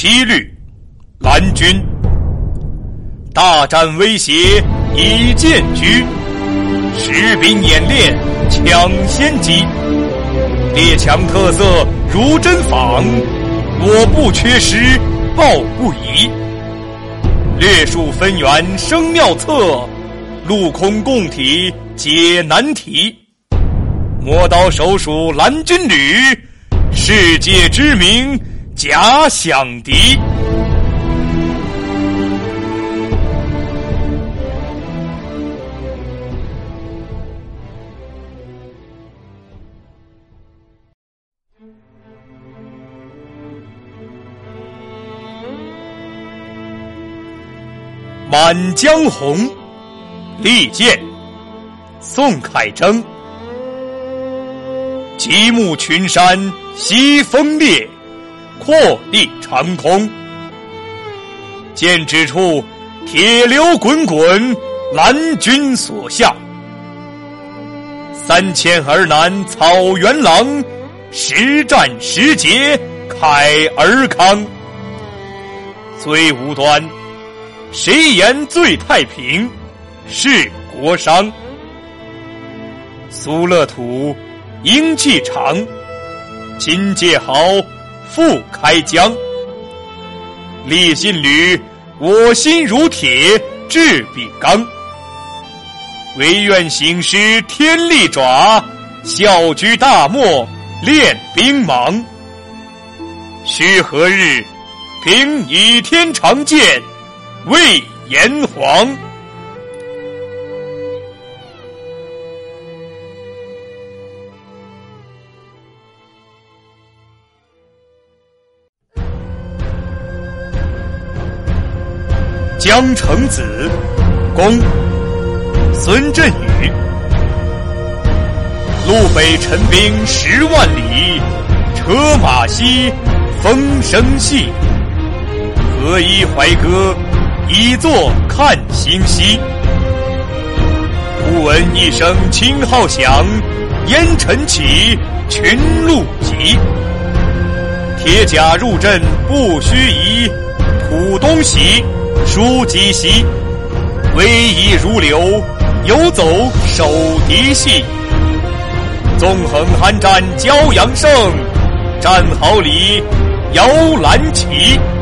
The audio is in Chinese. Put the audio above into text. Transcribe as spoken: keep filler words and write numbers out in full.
七律蓝军。大战威胁已见居，士兵演练抢先机。列强特色如针仿，我不缺失报不疑。略述分源生妙策，陆空共体解难题。磨刀手属蓝军旅，世界知名假想敌。《满江红》利剑，宋凯征。极目群山西风烈，阔地长空。剑指处，铁流滚滚，蓝军所向。三千儿男草原狼，实战实捷凯尔康。最无端，谁言最太平，是国殇。苏勒土，英气长，金界豪，复开疆。立信旅，我心如铁，志比刚。唯愿行师天力爪，效居大漠，练兵忙。须何日，平倚天长剑，为炎黄。江城子，公孙振宇。路北陈兵十万里，车马稀，风声细。何以怀歌，以作看星稀。忽闻一声青号响，烟尘起，群鹿急。铁甲入阵不须疑，土东袭，书籍袭。威仪如流，游走守敌系。纵横酣战骄阳盛，战壕里摇篮旗。